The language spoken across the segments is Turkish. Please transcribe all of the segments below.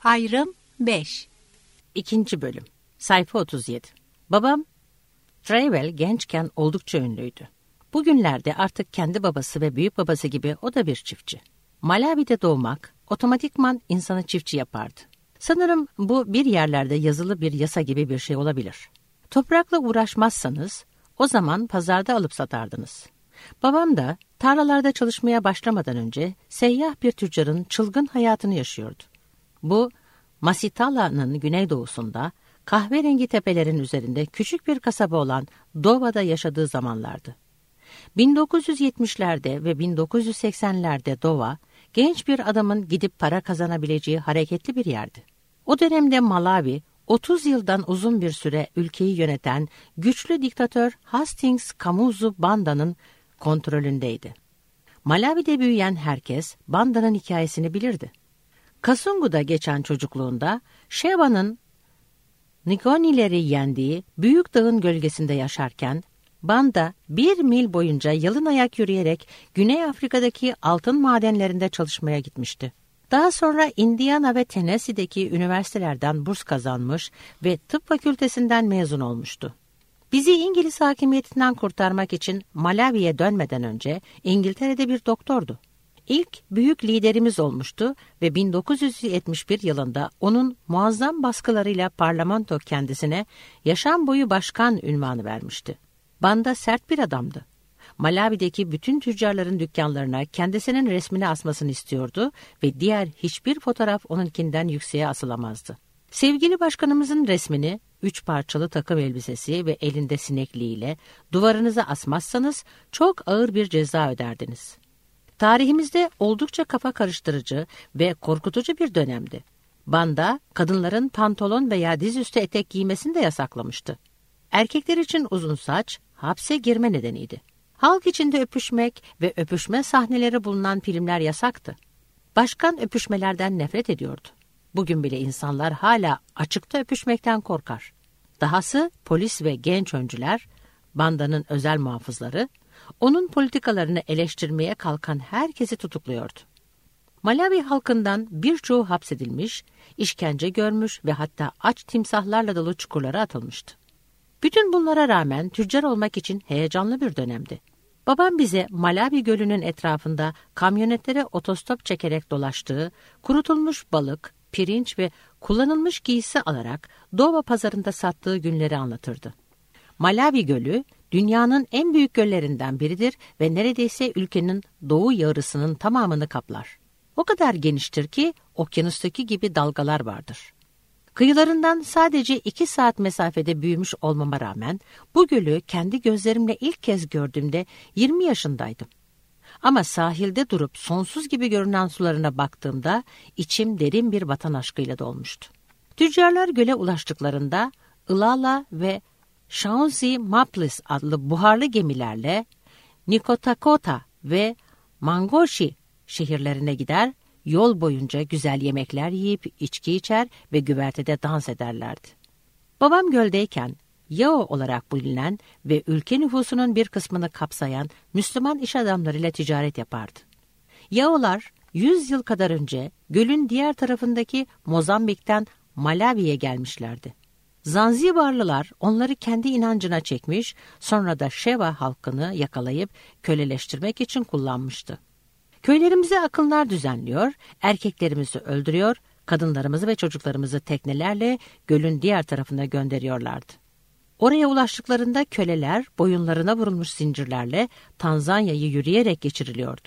Ayrım 5. 2. Bölüm. Sayfa 37. Babam, Travel gençken oldukça ünlüydü. Bugünlerde artık kendi babası ve büyük babası gibi o da bir çiftçi. Malawi'de doğmak otomatikman insanı çiftçi yapardı. Sanırım bu bir yerlerde yazılı bir yasa gibi bir şey olabilir. Toprakla uğraşmazsanız o zaman pazarda alıp satardınız. Babam da tarlalarda çalışmaya başlamadan önce seyyah bir tüccarın çılgın hayatını yaşıyordu. Bu, Masitala'nın güneydoğusunda, kahverengi tepelerin üzerinde küçük bir kasaba olan Dova'da yaşadığı zamanlardı. 1970'lerde ve 1980'lerde Dova, genç bir adamın gidip para kazanabileceği hareketli bir yerdi. O dönemde Malawi, 30 yıldan uzun bir süre ülkeyi yöneten güçlü diktatör Hastings Kamuzu Banda'nın kontrolündeydi. Malawi'de büyüyen herkes Banda'nın hikayesini bilirdi. Kasungu'da geçen çocukluğunda Sheba'nın Ngonileri yendiği büyük dağın gölgesinde yaşarken Banda 1 mil boyunca yalın ayak yürüyerek Güney Afrika'daki altın madenlerinde çalışmaya gitmişti. Daha sonra Indiana ve Tennessee'deki üniversitelerden burs kazanmış ve tıp fakültesinden mezun olmuştu. Bizi İngiliz hakimiyetinden kurtarmak için Malawi'ye dönmeden önce İngiltere'de bir doktordu. İlk büyük liderimiz olmuştu ve 1971 yılında onun muazzam baskılarıyla parlamento kendisine yaşam boyu başkan unvanı vermişti. Banda sert bir adamdı. Malawi'deki bütün tüccarların dükkanlarına kendisinin resmini asmasını istiyordu ve diğer hiçbir fotoğraf onunkinden yükseğe asılamazdı. Sevgili başkanımızın resmini 3 parçalı takım elbisesi ve elinde sinekliğiyle duvarınıza asmazsanız çok ağır bir ceza öderdiniz. Tarihimizde oldukça kafa karıştırıcı ve korkutucu bir dönemdi. Banda, kadınların pantolon veya dizüstü etek giymesini de yasaklamıştı. Erkekler için uzun saç, hapse girme nedeniydi. Halk içinde öpüşmek ve öpüşme sahneleri bulunan filmler yasaktı. Başkan öpüşmelerden nefret ediyordu. Bugün bile insanlar hala açıkta öpüşmekten korkar. Dahası polis ve genç öncüler, Banda'nın özel muhafızları, onun politikalarını eleştirmeye kalkan herkesi tutukluyordu. Malawi halkından birçoğu hapsedilmiş, işkence görmüş ve hatta aç timsahlarla dolu çukurlara atılmıştı. Bütün bunlara rağmen tüccar olmak için heyecanlı bir dönemdi. Babam bize Malawi Gölü'nün etrafında kamyonetlere otostop çekerek dolaştığı, kurutulmuş balık, pirinç ve kullanılmış giysi alarak Dova pazarında sattığı günleri anlatırdı. Malawi Gölü, dünyanın en büyük göllerinden biridir ve neredeyse ülkenin doğu yarısının tamamını kaplar. O kadar geniştir ki okyanustaki gibi dalgalar vardır. Kıyılarından sadece 2 saat mesafede büyümüş olmama rağmen bu gölü kendi gözlerimle ilk kez gördüğümde 20 yaşındaydım. Ama sahilde durup sonsuz gibi görünen sularına baktığımda içim derin bir vatan aşkıyla dolmuştu. Tüccarlar göle ulaştıklarında Ilala ve Shaunzi Maples adlı buharlı gemilerle Nikotakota ve Mangoshi şehirlerine gider, yol boyunca güzel yemekler yiyip içki içer ve güvertede dans ederlerdi. Babam göldeyken Yao olarak bilinen ve ülke nüfusunun bir kısmını kapsayan Müslüman iş adamlarıyla ticaret yapardı. Yaolar 100 yıl kadar önce gölün diğer tarafındaki Mozambik'ten Malawi'ye gelmişlerdi. Zanzibarlılar onları kendi inancına çekmiş, sonra da Sheva halkını yakalayıp köleleştirmek için kullanmıştı. Köylerimize akınlar düzenliyor, erkeklerimizi öldürüyor, kadınlarımızı ve çocuklarımızı teknelerle gölün diğer tarafına gönderiyorlardı. Oraya ulaştıklarında köleler boyunlarına vurulmuş zincirlerle Tanzanya'yı yürüyerek geçiriliyordu.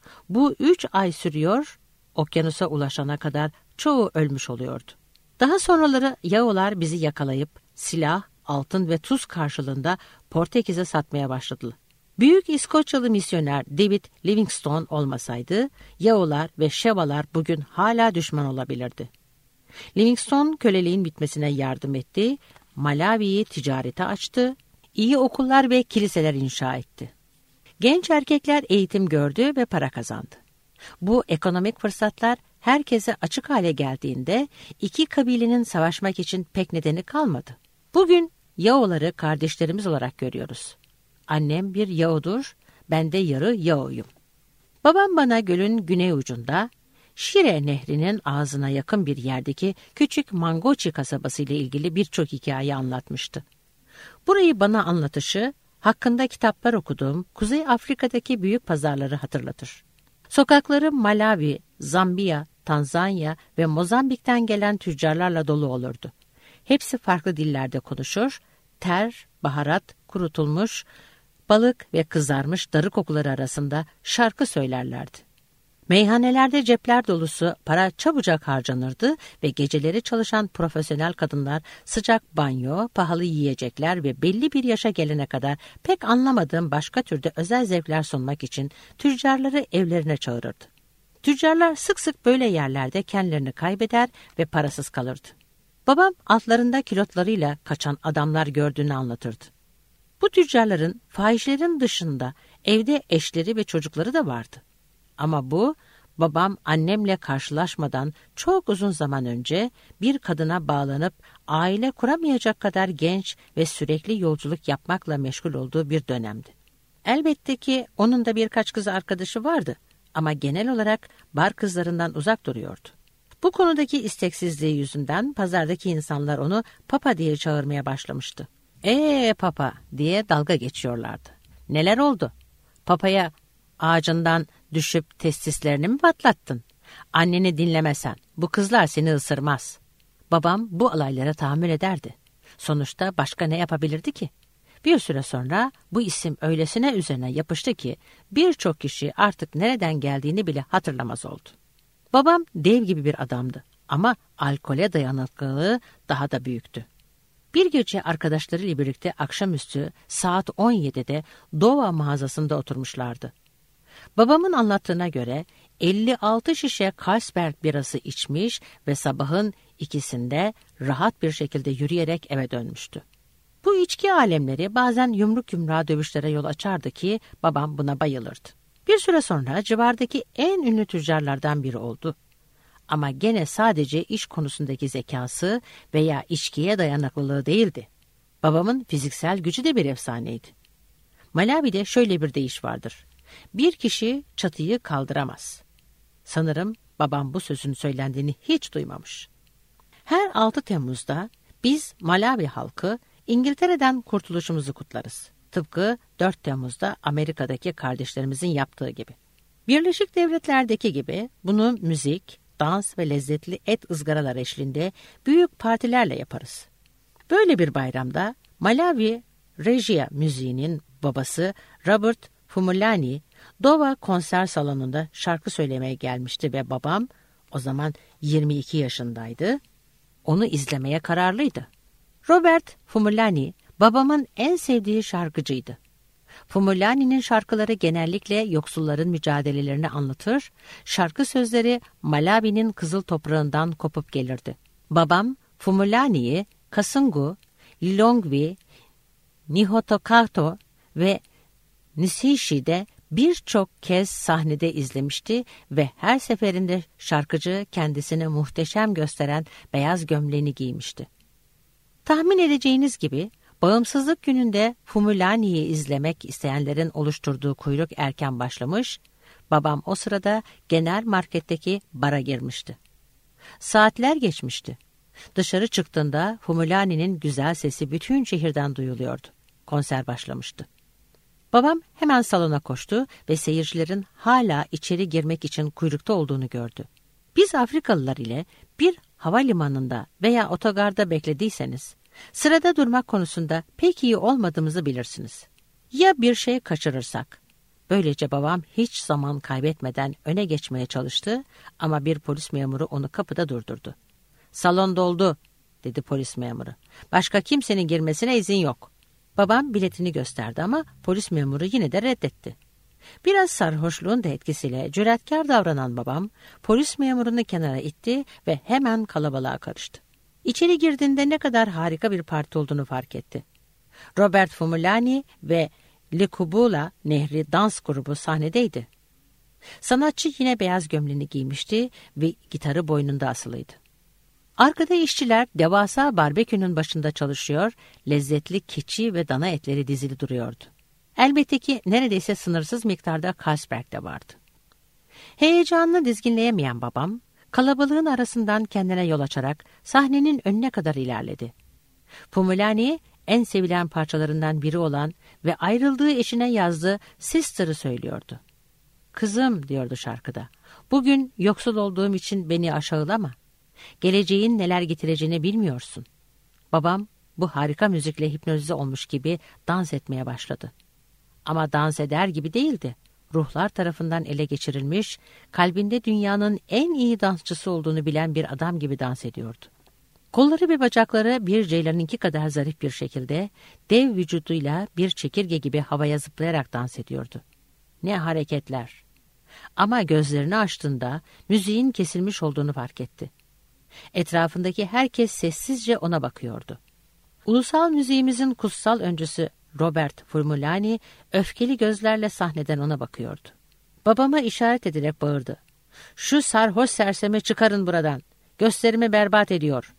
Bu 3 ay sürüyor, okyanusa ulaşana kadar çoğu ölmüş oluyordu. Daha sonraları Yaolar bizi yakalayıp silah, altın ve tuz karşılığında Portekiz'e satmaya başladılar. Büyük İskoçyalı misyoner David Livingstone olmasaydı Yaolar ve Shevalar bugün hala düşman olabilirdi. Livingstone köleliğin bitmesine yardım etti, Malawi'yi ticarete açtı, iyi okullar ve kiliseler inşa etti. Genç erkekler eğitim gördü ve para kazandı. Bu ekonomik fırsatlar herkese açık hale geldiğinde 2 kabilenin savaşmak için pek nedeni kalmadı. Bugün Yaoları kardeşlerimiz olarak görüyoruz. Annem bir Yao'dur, ben de yarı Yao'yum. Babam bana gölün güney ucunda Şire Nehri'nin ağzına yakın bir yerdeki küçük Mangochi kasabası ile ilgili birçok hikaye anlatmıştı. Burayı bana anlatışı, hakkında kitaplar okuduğum Kuzey Afrika'daki büyük pazarları hatırlatır. Sokakları Malawi, Zambiya, Tanzanya ve Mozambik'ten gelen tüccarlarla dolu olurdu. Hepsi farklı dillerde konuşur, ter, baharat, kurutulmuş, balık ve kızarmış darı kokuları arasında şarkı söylerlerdi. Meyhanelerde cepler dolusu para çabucak harcanırdı ve geceleri çalışan profesyonel kadınlar sıcak banyo, pahalı yiyecekler ve belli bir yaşa gelene kadar pek anlamadığım başka türde özel zevkler sunmak için tüccarları evlerine çağırırdı. Tüccarlar sık sık böyle yerlerde kendilerini kaybeder ve parasız kalırdı. Babam altlarında kilotlarıyla kaçan adamlar gördüğünü anlatırdı. Bu tüccarların fahişlerin dışında evde eşleri ve çocukları da vardı. Ama bu, babam annemle karşılaşmadan çok uzun zaman önce bir kadına bağlanıp aile kuramayacak kadar genç ve sürekli yolculuk yapmakla meşgul olduğu bir dönemdi. Elbette ki onun da birkaç kız arkadaşı vardı ama genel olarak bar kızlarından uzak duruyordu. Bu konudaki isteksizliği yüzünden pazardaki insanlar onu Papa diye çağırmaya başlamıştı. Papa diye dalga geçiyorlardı. Neler oldu? Papaya ağacından düşüp testislerini mi patlattın? Anneni dinlemesen bu kızlar seni ısırmaz. Babam bu alaylara tahammül ederdi. Sonuçta başka ne yapabilirdi ki? Bir süre sonra bu isim öylesine üzerine yapıştı ki birçok kişi artık nereden geldiğini bile hatırlamaz oldu. Babam dev gibi bir adamdı ama alkole dayanıklılığı daha da büyüktü. Bir gece arkadaşlarıyla birlikte akşamüstü saat 17'de Dova mağazasında oturmuşlardı. Babamın anlattığına göre 56 şişe Carlsberg birası içmiş ve sabahın 2'sinde rahat bir şekilde yürüyerek eve dönmüştü. Bu içki alemleri bazen yumruk yumruğa dövüşlere yol açardı ki babam buna bayılırdı. Bir süre sonra civardaki en ünlü tüccarlardan biri oldu. Ama gene sadece iş konusundaki zekası veya içkiye dayanıklılığı değildi. Babamın fiziksel gücü de bir efsaneydi. Malawi'de şöyle bir deyiş vardır. Bir kişi çatıyı kaldıramaz. Sanırım babam bu sözün söylendiğini hiç duymamış. Her 6 Temmuz'da biz Malawi halkı İngiltere'den kurtuluşumuzu kutlarız. Tıpkı 4 Temmuz'da Amerika'daki kardeşlerimizin yaptığı gibi. Birleşik Devletler'deki gibi bunu müzik, dans ve lezzetli et ızgaralar eşliğinde büyük partilerle yaparız. Böyle bir bayramda Malawi Regia müziğinin babası Robert Fumulani Dova konser salonunda şarkı söylemeye gelmişti ve babam o zaman 22 yaşındaydı. Onu izlemeye kararlıydı. Robert Fumulani babamın en sevdiği şarkıcıydı. Fumulani'nin şarkıları genellikle yoksulların mücadelelerini anlatır, şarkı sözleri Malawi'nin kızıl toprağından kopup gelirdi. Babam Fumulani'yi Kasungu, Lilongwe, Nihotokato ve Nisishi'de birçok kez sahnede izlemişti ve her seferinde şarkıcı kendisini muhteşem gösteren beyaz gömleğini giymişti. Tahmin edeceğiniz gibi bağımsızlık gününde Fumulani'yi izlemek isteyenlerin oluşturduğu kuyruk erken başlamış, babam o sırada genel marketteki bara girmişti. Saatler geçmişti. Dışarı çıktığında Fumulani'nin güzel sesi bütün şehirden duyuluyordu. Konser başlamıştı. Babam hemen salona koştu ve seyircilerin hala içeri girmek için kuyrukta olduğunu gördü. Biz Afrikalılar ile bir havalimanında veya otogarda beklediyseniz, sırada durmak konusunda pek iyi olmadığımızı bilirsiniz. Ya bir şey kaçırırsak? Böylece babam hiç zaman kaybetmeden öne geçmeye çalıştı ama bir polis memuru onu kapıda durdurdu. "Salon doldu," dedi polis memuru. "Başka kimsenin girmesine izin yok." Babam biletini gösterdi ama polis memuru yine de reddetti. Biraz sarhoşluğun da etkisiyle cüretkar davranan babam polis memurunu kenara itti ve hemen kalabalığa karıştı. İçeri girdiğinde ne kadar harika bir parti olduğunu fark etti. Robert Fumulani ve Likubula Nehri dans grubu sahnedeydi. Sanatçı yine beyaz gömleğini giymişti ve gitarı boynunda asılıydı. Arkada işçiler devasa barbekünün başında çalışıyor, lezzetli keçi ve dana etleri dizili duruyordu. Elbette ki neredeyse sınırsız miktarda Carlsberg de vardı. Heyecanını dizginleyemeyen babam, kalabalığın arasından kendine yol açarak sahnenin önüne kadar ilerledi. Pumulani, en sevilen parçalarından biri olan ve ayrıldığı eşine yazdığı Sister'ı söylüyordu. "Kızım," diyordu şarkıda, "bugün yoksul olduğum için beni aşağılama. Geleceğin neler getireceğini bilmiyorsun." Babam bu harika müzikle hipnotize olmuş gibi dans etmeye başladı. Ama dans eder gibi değildi. Ruhlar tarafından ele geçirilmiş, kalbinde dünyanın en iyi dansçısı olduğunu bilen bir adam gibi dans ediyordu. Kolları ve bacakları bir ceylanınki kadar zarif bir şekilde, dev vücuduyla bir çekirge gibi havaya zıplayarak dans ediyordu. Ne hareketler! Ama gözlerini açtığında müziğin kesilmiş olduğunu fark etti. Etrafındaki herkes sessizce ona bakıyordu. Ulusal müziğimizin kutsal öncüsü Robert Pumulani öfkeli gözlerle sahneden ona bakıyordu. Babama işaret ederek bağırdı. "Şu sarhoş sersemi çıkarın buradan. Gösterimi berbat ediyor."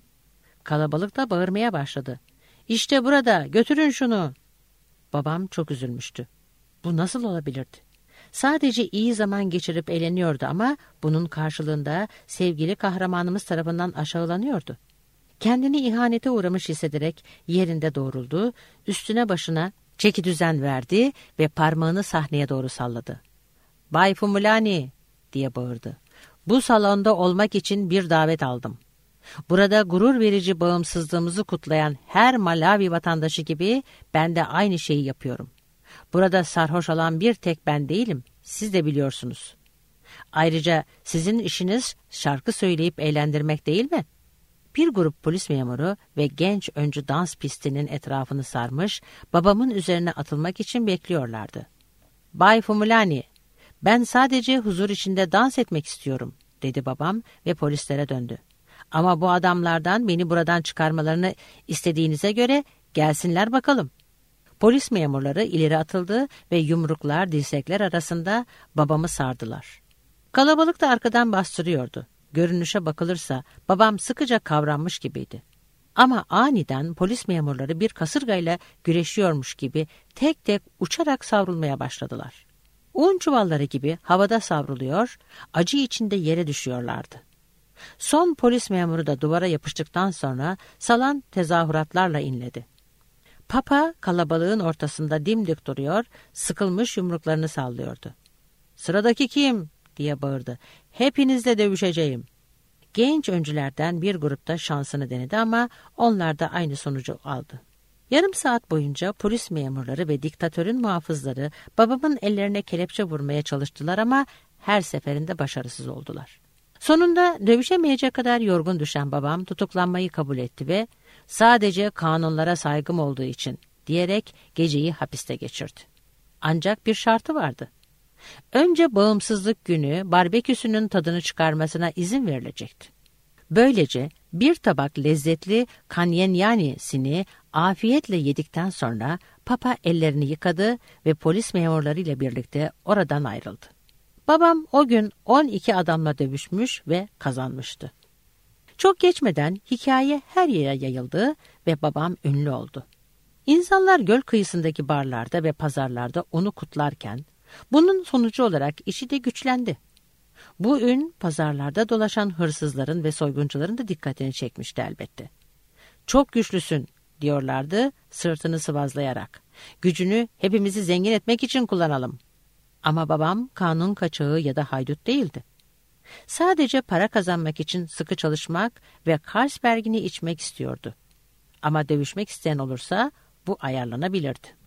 Kalabalık da bağırmaya başladı. "İşte burada, götürün şunu." Babam çok üzülmüştü. Bu nasıl olabilirdi? Sadece iyi zaman geçirip eğleniyordu ama bunun karşılığında sevgili kahramanımız tarafından aşağılanıyordu. Kendini ihanete uğramış hissederek yerinde doğruldu, üstüne başına çekidüzen verdi ve parmağını sahneye doğru salladı. "Bay Pumulani," diye bağırdı. "Bu salonda olmak için bir davet aldım. Burada gurur verici bağımsızlığımızı kutlayan her Malawi vatandaşı gibi ben de aynı şeyi yapıyorum. Burada sarhoş olan bir tek ben değilim, siz de biliyorsunuz. Ayrıca sizin işiniz şarkı söyleyip eğlendirmek değil mi?" Bir grup polis memuru ve genç öncü dans pistinin etrafını sarmış, babamın üzerine atılmak için bekliyorlardı. "Bay Pumulani, ben sadece huzur içinde dans etmek istiyorum," dedi babam ve polislere döndü. "Ama bu adamlardan beni buradan çıkarmalarını istediğinize göre gelsinler bakalım." Polis memurları ileri atıldı ve yumruklar, dirsekler arasında babamı sardılar. Kalabalık da arkadan bastırıyordu. Görünüşe bakılırsa babam sıkıca kavranmış gibiydi. Ama aniden polis memurları bir kasırgayla güreşiyormuş gibi tek tek uçarak savrulmaya başladılar. Un çuvalları gibi havada savruluyor, acı içinde yere düşüyorlardı. Son polis memuru da duvara yapıştıktan sonra salon tezahüratlarla inledi. Papa kalabalığın ortasında dimdik duruyor, sıkılmış yumruklarını sallıyordu. "Sıradaki kim?" diye bağırdı. "Hepinizle dövüşeceğim." Genç öncülerden bir grupta şansını denedi ama onlar da aynı sonucu aldı. Yarım saat boyunca polis memurları ve diktatörün muhafızları babamın ellerine kelepçe vurmaya çalıştılar ama her seferinde başarısız oldular. Sonunda dövüşemeyecek kadar yorgun düşen babam tutuklanmayı kabul etti ve "Sadece kanunlara saygım olduğu için," diyerek geceyi hapiste geçirdi. Ancak bir şartı vardı. Önce bağımsızlık günü barbeküsünün tadını çıkarmasına izin verilecekti. Böylece bir tabak lezzetli kanyenyanisini afiyetle yedikten sonra Papa ellerini yıkadı ve polis memurlarıyla birlikte oradan ayrıldı. Babam o gün 12 adamla dövüşmüş ve kazanmıştı. Çok geçmeden hikaye her yere yayıldı ve babam ünlü oldu. İnsanlar göl kıyısındaki barlarda ve pazarlarda onu kutlarken, bunun sonucu olarak işi de güçlendi. Bu ün pazarlarda dolaşan hırsızların ve soyguncuların da dikkatini çekmişti elbette. "Çok güçlüsün," diyorlardı sırtını sıvazlayarak. "Gücünü hepimizi zengin etmek için kullanalım." Ama babam kanun kaçağı ya da haydut değildi. Sadece para kazanmak için sıkı çalışmak ve Carlsberg'ini içmek istiyordu. Ama dövüşmek isteyen olursa bu ayarlanabilirdi.